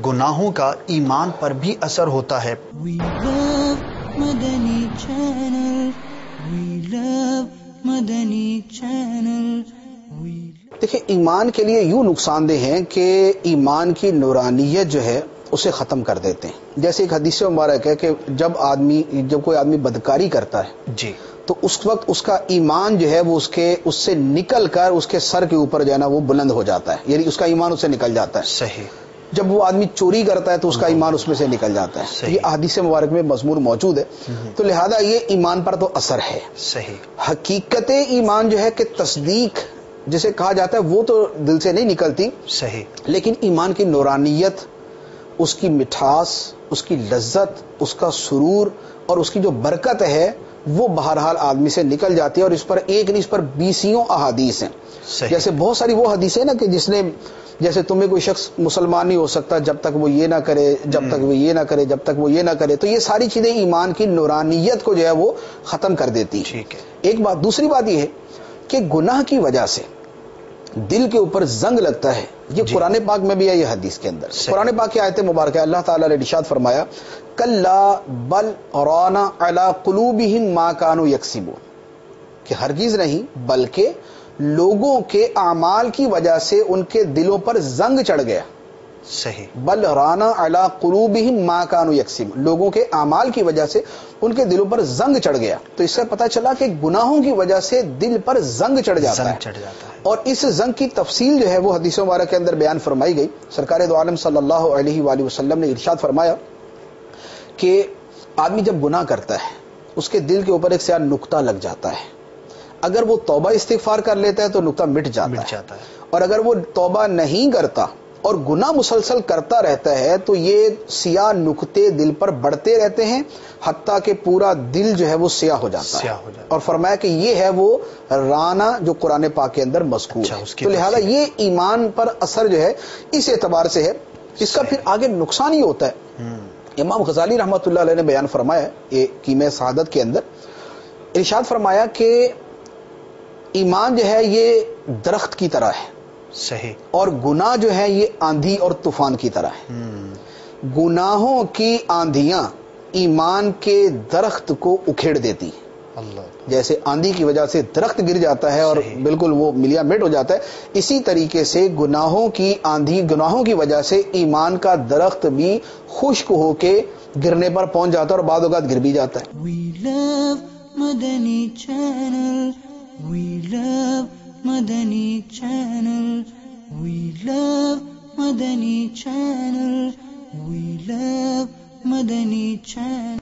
گناہوں کا ایمان پر بھی اثر ہوتا ہے۔ We love Madani Channel. We love Madani Channel. دیکھیں ایمان کے لیے یوں نقصان دہ ہیں کہ ایمان کی نورانیت جو ہے اسے ختم کر دیتے ہیں۔ جیسے ایک حدیث مبارک ہے کہ جب کوئی آدمی بدکاری کرتا ہے جی تو اس وقت اس کا ایمان جو ہے وہ اس سے نکل کر اس کے سر کے اوپر جو ہے نا وہ بلند ہو جاتا ہے، یعنی اس کا ایمان اس سے نکل جاتا ہے۔ صحیح۔ جب وہ آدمی چوری کرتا ہے تو اس کا ایمان اس میں سے نکل جاتا ہے۔ یہ احادیث مبارک میں مضمون موجود ہے، تو لہذا یہ ایمان پر تو اثر ہے۔ صحیح۔ حقیقت ایمان جو ہے کہ تصدیق جسے کہا جاتا ہے وہ تو دل سے نہیں نکلتی، صحیح، لیکن ایمان کی نورانیت، اس کی مٹھاس، اس کی لذت، اس کا سرور اور اس کی جو برکت ہے وہ بہرحال آدمی سے نکل جاتی ہے، اور اس پر ایک نہیں اس پر 20 احادیث ہیں۔ جیسے بہت ساری وہ حدیثیں نا کہ جیسے تمہیں کوئی شخص مسلمان نہیں ہو سکتا جب تک وہ یہ نہ کرے، جب تک وہ یہ نہ کرے، جب تک وہ یہ نہ کرے، تو یہ ساری چیزیں ایمان کی نورانیت کو جو ہے وہ ختم کر دیتی ہیں۔ ٹھیک ہے۔ ایک بات، دوسری بات یہ ہے کہ گناہ کی وجہ سے دل کے اوپر زنگ لگتا ہے، یہ قرآن پاک میں بھی ہے، یہ حدیث کے اندر قرآن پاک کی آیت مبارکہ ہے، اللہ تعالیٰ نے ارشاد فرمایا کلا بل ران علی قلوبہم ما کانوا یکسبون، کہ ہرگز نہیں بلکہ لوگوں کے اعمال کی وجہ سے ان کے دلوں پر زنگ چڑھ گیا۔ صحیح۔ بل رانا علی قلوبہم ما کانوا یکسبون، لوگوں کے اعمال کی وجہ سے ان کے دلوں پر زنگ چڑھ گیا۔ تو اس سے پتہ چلا کہ گناہوں کی وجہ سے دل پر زنگ چڑھ جاتا ہے، اور اس زنگ کی تفصیل جو ہے وہ حدیث مبارکہ کے اندر بیان فرمائی گئی۔ سرکار دو عالم صلی اللہ علیہ وآلہ وسلم نے ارشاد فرمایا کہ آدمی جب گناہ کرتا ہے اس کے دل کے اوپر ایک سیاہ نقطہ لگ جاتا ہے، اگر وہ توبہ استغفار کر لیتا ہے تو نقطہ مٹ جاتا ہے، اور اگر وہ توبہ نہیں کرتا اور گناہ مسلسل کرتا رہتا ہے تو یہ سیاہ نقطے دل پر بڑھتے رہتے ہیں حتیٰ کہ پورا دل جو ہے وہ سیاہ ہو جاتا ہے۔ اور فرمایا کہ یہ ہے وہ رانا جو قرآن پاک کے اندر مذکور ہے۔ تو لہذا یہ ایمان پر اثر جو ہے اس اعتبار سے ہے۔ اس کا پھر آگے نقصان ہی ہوتا ہے۔ امام غزالی رحمۃ اللہ علیہ نے بیان فرمایا یہ کیمیا سعادت کے اندر، ارشاد فرمایا کہ ایمان جو ہے یہ درخت کی طرح ہے، صحیح، اور گناہ جو ہے یہ آندھی اور طوفان کی طرح ہے۔ گناہوں کی آندھیاں ایمان کے درخت کو اکھیڑ دیتی ہیں، جیسے آندھی کی وجہ سے درخت گر جاتا ہے اور بالکل وہ ملیا میٹ ہو جاتا ہے، اسی طریقے سے گناہوں کی آندھی، گناہوں کی وجہ سے ایمان کا درخت بھی خشک ہو کے گرنے پر پہنچ جاتا ہے اور بعض اوقات گر بھی جاتا ہے۔ We love Madani Channel. We love Madani Channel. We love Madani Channel. We love Madani Channel.